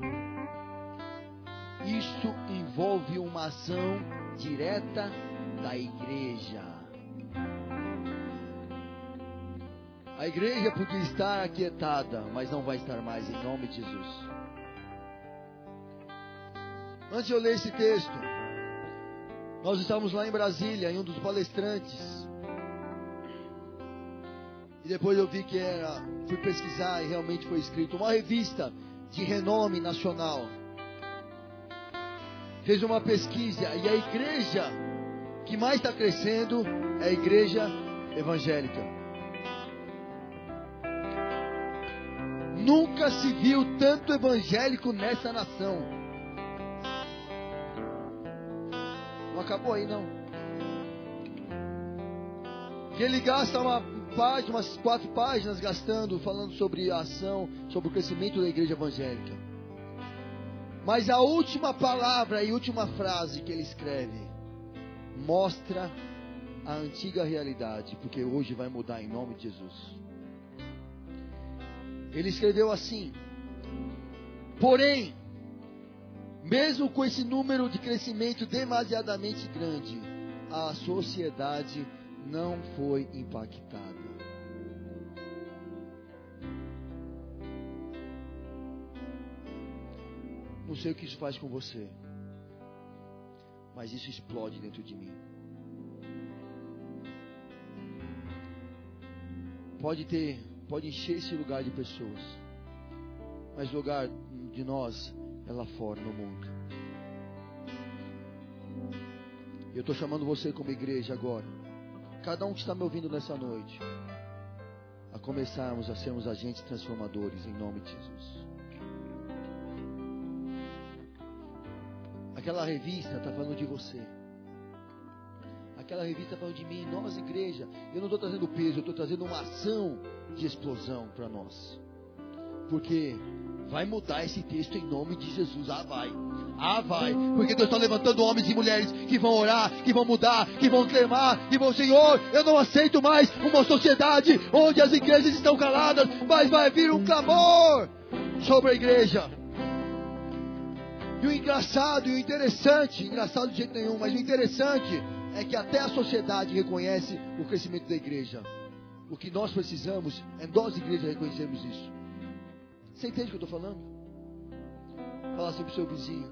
Isso envolve uma ação direta da igreja. A igreja podia estar aquietada, mas não vai estar mais, em nome de Jesus. Antes de eu ler esse texto, nós estávamos lá em Brasília, em um dos palestrantes. E depois eu vi que era, fui pesquisar e realmente foi escrito. Uma revista de renome nacional fez uma pesquisa e a igreja que mais está crescendo é a igreja evangélica. Nunca se viu tanto evangélico nessa nação. Não acabou aí não. Que ele gasta uma página, umas quatro páginas gastando, falando sobre a ação, sobre o crescimento da igreja evangélica. Mas a última palavra e última frase que ele escreve mostra a antiga realidade, porque hoje vai mudar em nome de Jesus. Ele escreveu assim: porém, mesmo com esse número de crescimento demasiadamente grande, a sociedade não foi impactada. Não sei o que isso faz com você, mas isso explode dentro de mim. Pode ter, pode encher esse lugar de pessoas, mas o lugar de nós é lá fora no mundo. Eu estou chamando você como igreja agora, cada um que está me ouvindo nessa noite, a começarmos a sermos agentes transformadores em nome de Jesus. Aquela revista está falando de você. Aquela revista está falando de mim, nós igreja. Eu não estou trazendo peso, eu estou trazendo uma ação de explosão para nós. Porque vai mudar esse texto em nome de Jesus. Ah, vai. Ah, vai. Porque Deus está levantando homens e mulheres que vão orar, que vão mudar, que vão clamar, que vão, Senhor, eu não aceito mais uma sociedade onde as igrejas estão caladas, mas vai vir um clamor sobre a igreja. E o engraçado e o interessante, engraçado de jeito nenhum, mas o interessante é que até a sociedade reconhece o crescimento da igreja. O que nós precisamos é nós, igreja, reconhecermos isso. Você entende o que eu estou falando? Fala assim para o seu vizinho: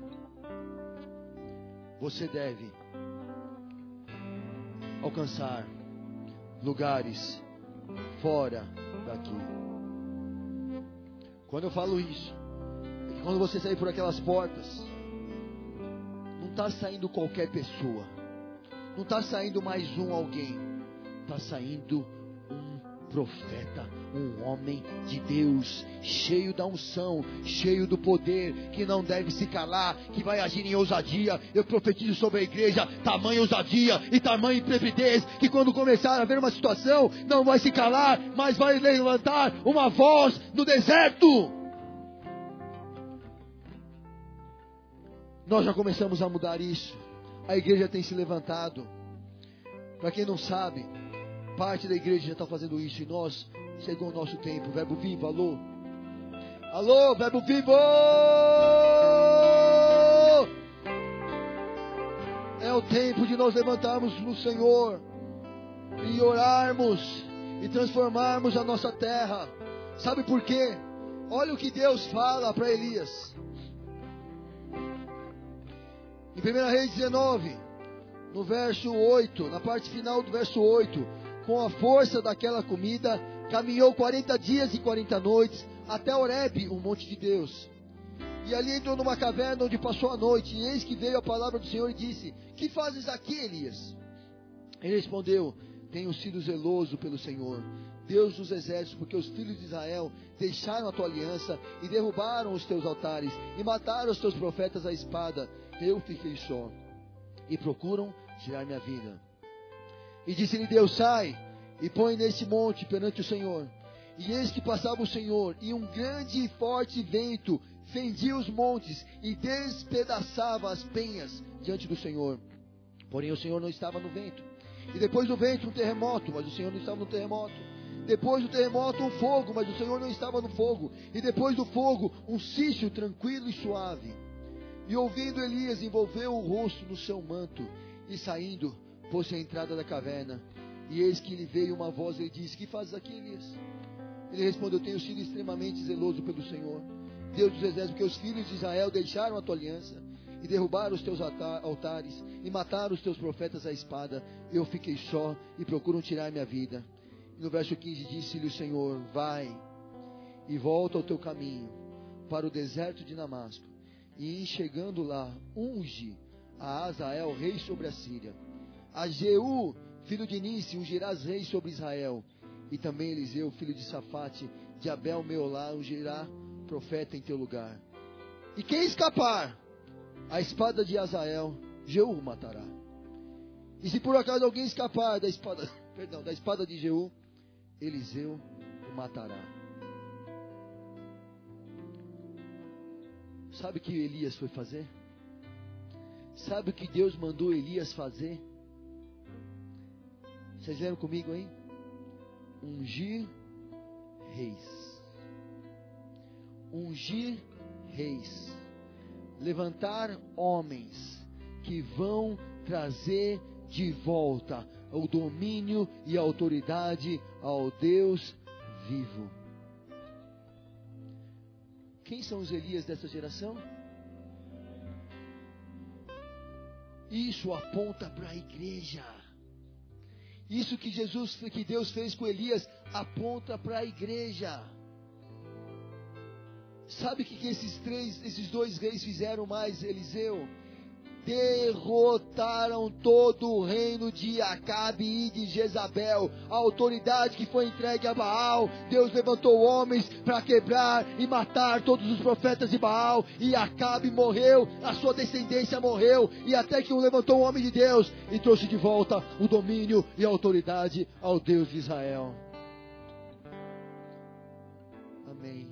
você deve alcançar lugares fora daqui. Quando eu falo isso, é que quando você sair por aquelas portas, não está saindo qualquer pessoa, não está saindo mais um alguém, está saindo um profeta, um homem de Deus, cheio da unção, cheio do poder, que não deve se calar, que vai agir em ousadia. Eu profetizo sobre a igreja tamanha ousadia e tamanha intrepidez, que quando começar a haver uma situação, não vai se calar, mas vai levantar uma voz no deserto. Nós já começamos a mudar isso. A igreja tem se levantado. Para quem não sabe, parte da igreja já está fazendo isso. E nós, chegou o nosso tempo. Verbo vivo, alô? Alô, verbo vivo! É o tempo de nós levantarmos no Senhor e orarmos e transformarmos a nossa terra. Sabe por quê? Olha o que Deus fala para Elias. Em primeira Reis dezenove, no verso oito, na parte final do verso oito, com a força daquela comida, caminhou quarenta dias e quarenta noites até Horebe, o monte de Deus. E ali entrou numa caverna onde passou a noite. E eis que veio a palavra do Senhor e disse: que fazes aqui, Elias? Ele respondeu: tenho sido zeloso pelo Senhor, Deus dos exércitos, porque os filhos de Israel deixaram a tua aliança e derrubaram os teus altares e mataram os teus profetas à espada. Eu fiquei só e procuram tirar minha vida. E disse-lhe Deus: sai e põe neste monte perante o Senhor. E eis que passava o Senhor, e um grande e forte vento fendia os montes e despedaçava as penhas diante do Senhor. Porém o Senhor não estava no vento. E depois do vento um terremoto, mas o Senhor não estava no terremoto. Depois do terremoto um fogo, mas o Senhor não estava no fogo. E depois do fogo um cicio tranquilo e suave. E ouvindo Elias, envolveu o rosto no seu manto, e saindo, pôs-se à entrada da caverna. E eis que lhe veio uma voz e ele disse: que fazes aqui, Elias? Ele respondeu: tenho sido extremamente zeloso pelo Senhor, Deus dos exércitos, porque os filhos de Israel deixaram a tua aliança e derrubaram os teus altares e mataram os teus profetas à espada. Eu fiquei só e procuram tirar minha vida. E no verso quinze disse-lhe o Senhor: vai e volta ao teu caminho para o deserto de Damasco, e chegando lá, unge a Azael rei sobre a Síria, a Jeú filho de Níci ungirás rei sobre Israel, e também Eliseu filho de Safate de Abel Meolá ungirá profeta em teu lugar. E quem escapar a espada de Azael, Jeú o matará. E se por acaso alguém escapar da espada, perdão, da espada de Jeú, Eliseu o matará. Sabe o que Elias foi fazer? Sabe o que Deus mandou Elias fazer? Vocês leram comigo, hein? Ungir reis. Ungir reis. Levantar homens que vão trazer de volta o domínio e a autoridade ao Deus vivo. Quem são os Elias dessa geração? Isso aponta para a igreja. Isso que Jesus, que Deus fez com Elias, aponta para a igreja. Sabe o que, que esses três, esses dois reis fizeram mais Eliseu? Derrotaram todo o reino de Acabe e de Jezabel. A autoridade que foi entregue a Baal, Deus levantou homens para quebrar e matar todos os profetas de Baal. E Acabe morreu, a sua descendência morreu, e até que um levantou um homem de Deus e trouxe de volta o domínio e a autoridade ao Deus de Israel. Amém.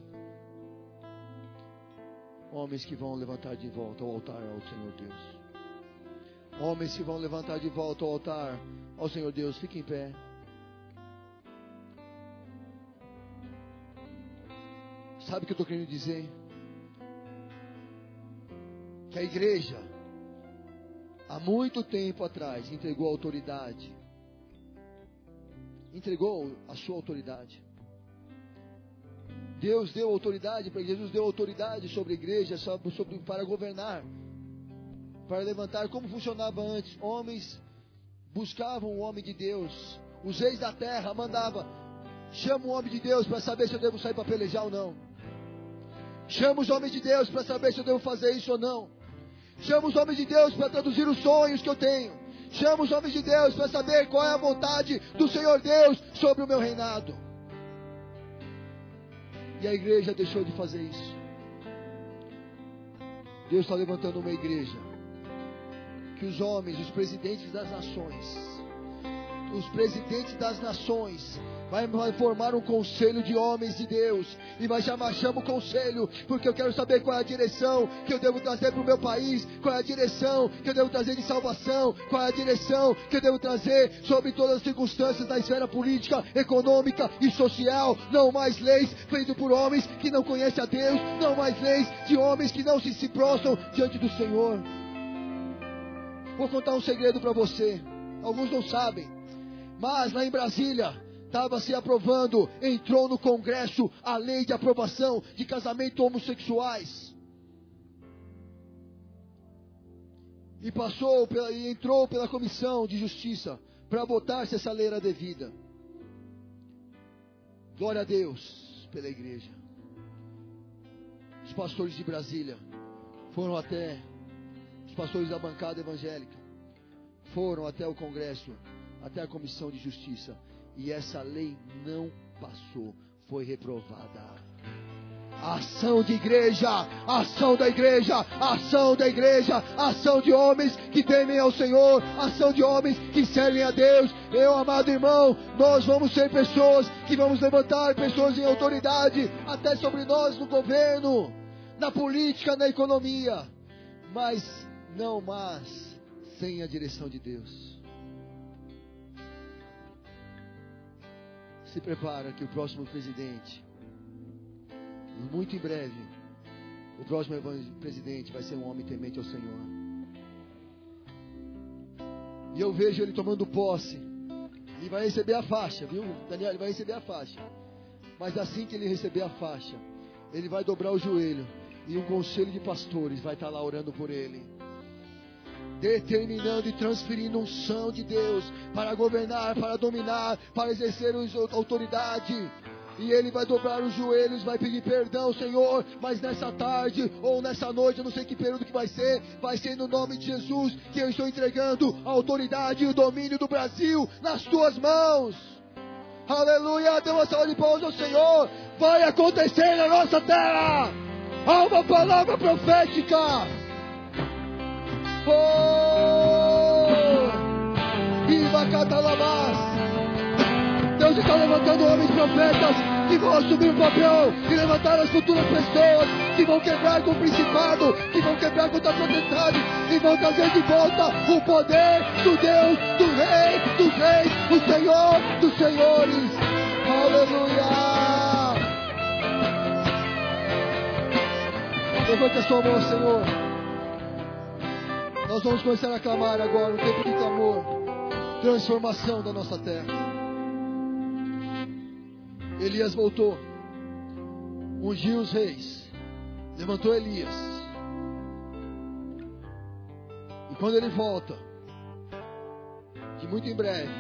Homens que vão levantar de volta ao altar ao Senhor Deus. Homens que vão levantar de volta ao altar ao Senhor Deus. Fique em pé. Sabe o que eu estou querendo dizer? Que a igreja há muito tempo atrás, entregou a autoridade. Entregou a sua autoridade. Deus deu autoridade, para Jesus deu autoridade sobre a igreja, sobre, sobre, para governar, para levantar. Como funcionava antes? Homens buscavam o homem de Deus. Os reis da terra mandavam: chama o homem de Deus para saber se eu devo sair para pelejar ou não. Chama os homens de Deus para saber se eu devo fazer isso ou não. Chama os homens de Deus para traduzir os sonhos que eu tenho. Chama os homens de Deus para saber qual é a vontade do Senhor Deus sobre o meu reinado. E a igreja deixou de fazer isso. Deus está levantando uma igreja que os homens, os presidentes das nações, os presidentes das nações, vai, vai formar um conselho de homens de Deus, e vai chamar, chama o conselho, porque eu quero saber qual é a direção que eu devo trazer para o meu país, qual é a direção que eu devo trazer de salvação, qual é a direção que eu devo trazer sobre todas as circunstâncias da esfera política, econômica e social. Não mais leis feitas por homens que não conhecem a Deus, não mais leis de homens que não se, se prostram diante do Senhor. Vou contar um segredo para você, alguns não sabem, mas lá em Brasília estava se aprovando, entrou no Congresso a lei de aprovação de casamento homossexuais. E passou, pela, e entrou pela Comissão de Justiça para votar se essa lei era devida. Glória a Deus pela igreja. Os pastores de Brasília foram até, os pastores da bancada evangélica, foram até o Congresso, até a Comissão de Justiça. E essa lei não passou, foi reprovada. Ação de igreja, ação da igreja, ação da igreja, ação de homens que temem ao Senhor, ação de homens que servem a Deus. Eu, amado irmão, nós vamos ser pessoas que vamos levantar pessoas em autoridade, até sobre nós no governo, na política, na economia, mas não mais sem a direção de Deus. Se prepara que o próximo presidente, muito em breve, o próximo presidente vai ser um homem temente ao Senhor. E eu vejo ele tomando posse. Ele vai receber a faixa, viu, Daniel? Ele vai receber a faixa. Mas assim que ele receber a faixa, ele vai dobrar o joelho, e um conselho de pastores vai estar lá orando por ele, determinando e transferindo unção de Deus para governar, para dominar, para exercer autoridade. E ele vai dobrar os joelhos, vai pedir perdão, Senhor, mas nessa tarde ou nessa noite, eu não sei que período que vai ser, vai ser no nome de Jesus que eu estou entregando a autoridade e o domínio do Brasil nas tuas mãos. Aleluia, dê uma salva de palmas ao Senhor. Vai acontecer na nossa terra. Há uma palavra profética. Oh! Viva Catalabás! Deus está levantando homens profetas que vão assumir o papel e levantar as futuras pessoas que vão quebrar com o principado, que vão quebrar com a potestade e vão trazer de volta o poder do Deus, do Rei, dos Reis, o Senhor dos Senhores. Aleluia! Levante a sua mão, Senhor. Nós vamos começar a clamar agora, um tempo de clamor, transformação da nossa terra. Elias voltou, ungiu os reis, levantou Elias. E quando ele volta, de muito em breve,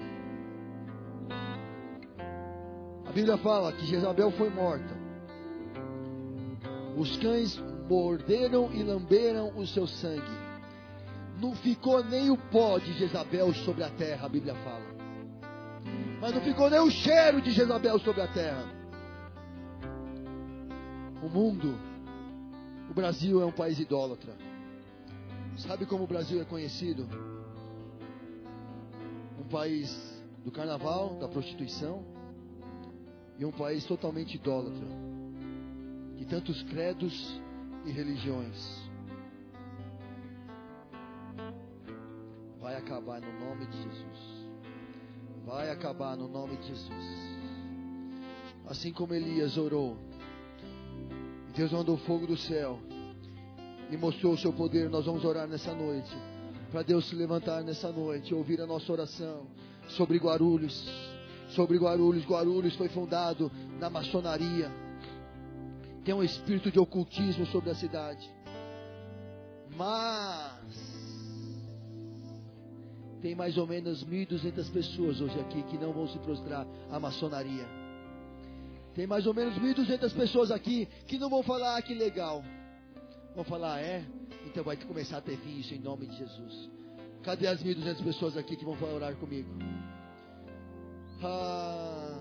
a Bíblia fala que Jezabel foi morta. Os cães morderam e lamberam o seu sangue. Não ficou nem o pó de Jezabel sobre a terra, a Bíblia fala. Mas não ficou nem o cheiro de Jezabel sobre a terra. O mundo, o Brasil é um país idólatra. Sabe como o Brasil é conhecido? Um país do carnaval, da prostituição, e um país totalmente idólatra, de tantos credos e religiões. Vai acabar no nome de Jesus. Vai acabar no nome de Jesus. Assim como Elias orou, e Deus mandou fogo do céu e mostrou o seu poder, nós vamos orar nessa noite. para Deus se levantar nessa noite, ouvir a nossa oração sobre Guarulhos. Sobre Guarulhos. Guarulhos foi fundado na maçonaria. Tem um espírito de ocultismo sobre a cidade. Mas tem mais ou menos mil e duzentas pessoas hoje aqui que não vão se prostrar à maçonaria. Tem mais ou menos mil e duzentas pessoas aqui que não vão falar, ah, que legal. Vão falar, é? Então vai começar a ter fim isso em nome de Jesus. Cadê as mil e duzentas pessoas aqui que vão orar comigo? Ah,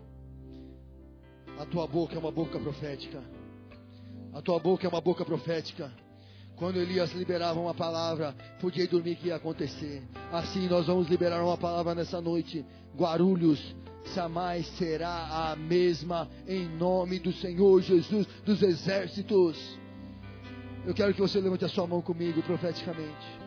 a tua boca é uma boca profética. A tua boca é uma boca profética. Quando Elias liberava uma palavra, podia dormir que ia acontecer. Assim nós vamos liberar uma palavra nessa noite. Guarulhos jamais será a mesma, em nome do Senhor Jesus dos exércitos. Eu quero que você levante a sua mão comigo profeticamente.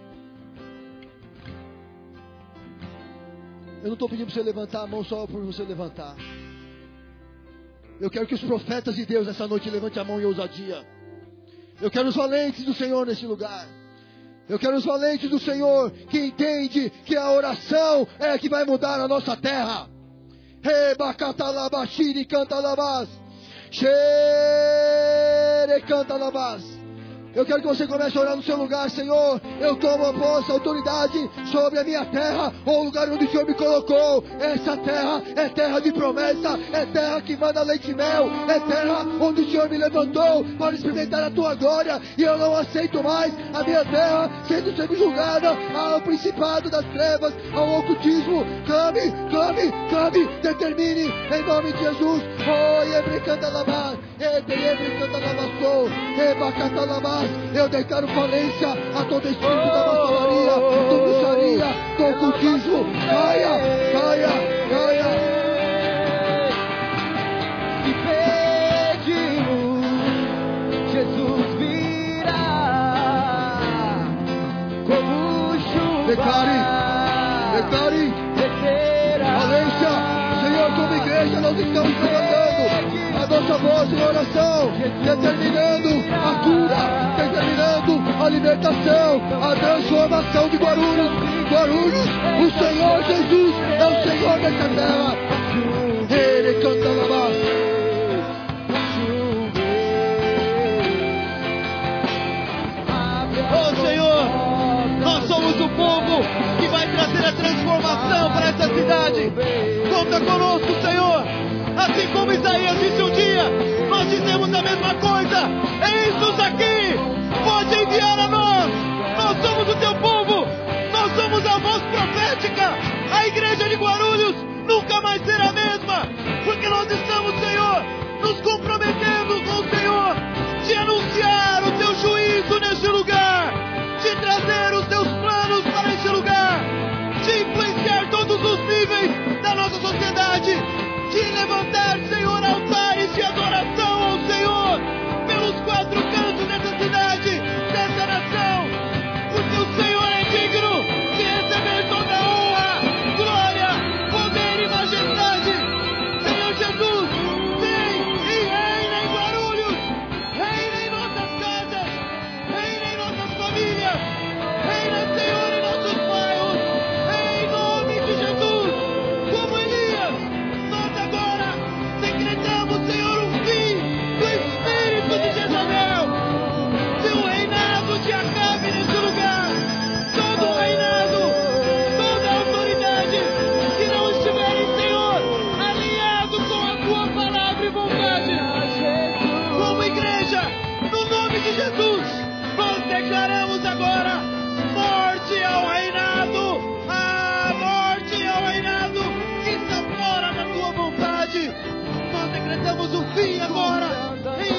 Eu não estou pedindo para você levantar a mão só por você levantar. Eu quero que os profetas de Deus essa noite levantem a mão em ousadia. Eu quero os valentes do Senhor nesse lugar. Eu quero os valentes do Senhor que entende que a oração é a que vai mudar a nossa terra. Rebacatalabashiri cantalabás. Xere cantalabás. Eu quero que você comece a orar no seu lugar. Senhor, eu tomo a vossa autoridade sobre a minha terra, ou o lugar onde o Senhor me colocou. Essa terra é terra de promessa, é terra que manda leite e mel, é terra onde o Senhor me levantou para experimentar a tua glória, e eu não aceito mais a minha terra sendo subjugada ao principado das trevas, ao ocultismo. Clame, clame, clame, determine em nome de Jesus. Oh, ebrecantalabás, ebrecantalabás, ebrecantalabás. Eu declaro falência a todo espírito da maçonaria, do bruxaria, do ocultismo. Caia, caia, caia. Se pedimos, Jesus virá como chuva. Declare, declare. Falência, Senhor, como igreja nós estamos levantando a nossa voz em oração, determinando a cura, determinando a libertação, a transformação de Guarulhos. Guarulhos, o Senhor Jesus é o Senhor dessa terra. Ele canta na voz. Oh Senhor, nós somos o povo que vai trazer a transformação para essa cidade. Conta conosco, Senhor. Assim como Isaías disse um dia, nós dizemos a mesma coisa. Eis-nos aqui, pode enviar a nós. Nós somos o teu povo, nós somos a voz profética. A igreja de Guarulhos nunca mais será a mesma, porque nós estamos, Senhor, nos comprometendo com o Senhor, de anunciar o teu juízo neste lugar, de trazer os teus planos para este lugar, de influenciar todos os níveis da nossa sociedade, de levantar, Senhor, altares de adoração ao Senhor, pelos quatro cantos dessa cidade, dessa nação, porque o Senhor é digno de receber toda a honra, glória, poder e majestade. Senhor Jesus, vem e reina em Guarulhos, reina em nossas casas, reina em nossas famílias, reina, Senhor, em nossos bairros, em nome de Jesus. Como Elias, nós agora decretamos, Senhor, um fim do espírito de Jezabel, do reinado de Acabe nesse lugar. Todo reinado, toda autoridade que não estiverem, Senhor, alinhado com a tua palavra e vontade, como igreja, no nome de Jesus, nós declaramos agora morte ao reinado, a morte ao reinado que está fora da tua vontade. Nós decretamos o fim agora, em